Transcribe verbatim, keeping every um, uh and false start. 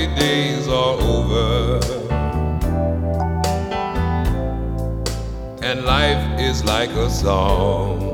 days are over, and life is like a song.